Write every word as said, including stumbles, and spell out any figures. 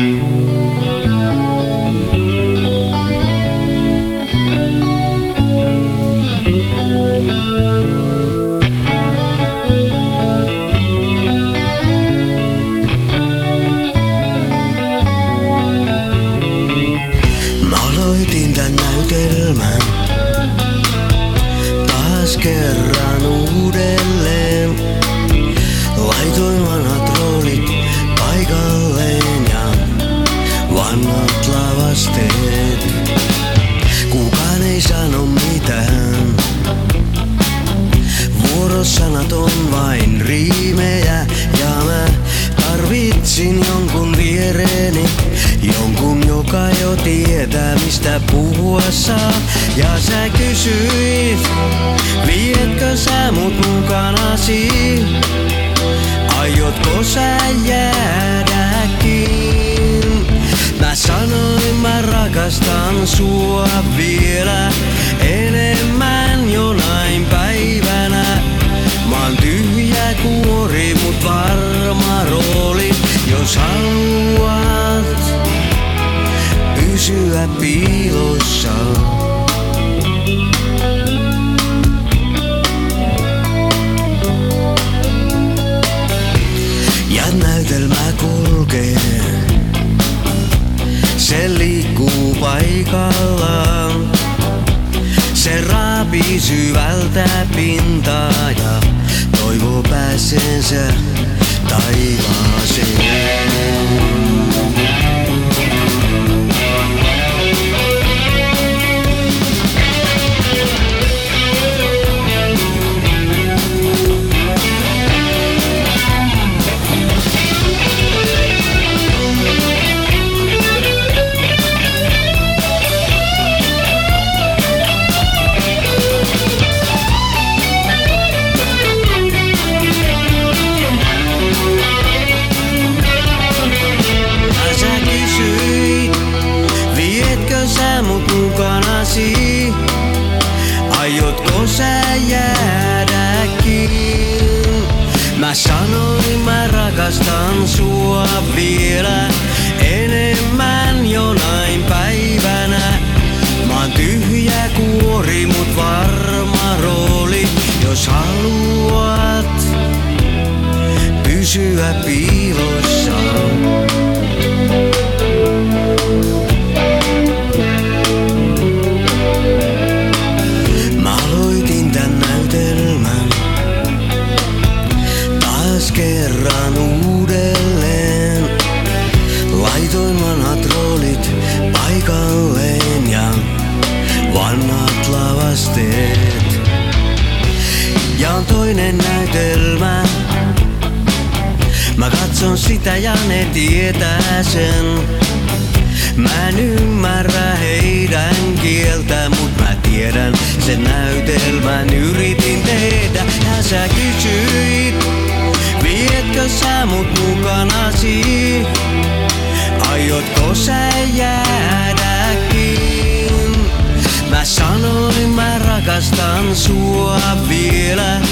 Taas kerran uudelleen laitoin vanhat roolit paikalleen ja vanhat lavasteet. Kukaan ei sano mitään, vuorosanat on vain riimejä ja mä tarvitsin jonkun viereeni. Jonkun, joka jo tietää mistä puhua saa. Ja sä kysyit, vietkö sä mut mukanasi? Aiotko sä jäädäkin? Mä sanoin, mä rakastan sua vielä enemmän jonain päivänä. Mä oon tyhjä kuori, mut varma rooli, jos haluat pysyä piilossa. Ja näytelmä kulkee, se liikkuu paikallaan. Se raapii syvältä pintaa ja toivoo pääseensä taivaaseen. Aiotko sä jäädäkin? Mä sanoin, mä rakastan sua vielä enemmän jonain päivänä. Mä oon tyhjä kuori, mut varma rooli, jos haluat pysyä piilossa. Kerran uudelleen laitoin vanhat roolit paikalleen ja vanhat lavasteet. Ja on toinen näytelmä, mä katson sitä ja ne tietää sen. Mä en ymmärrä heidän kieltä, mut mä tiedän sen näytelmän yritin tehdä. Ja sä kysyit, vietkö sä mut mukanasi? Aiotko sä jäädäkin? Mä sanoin, mä rakastan sua vielä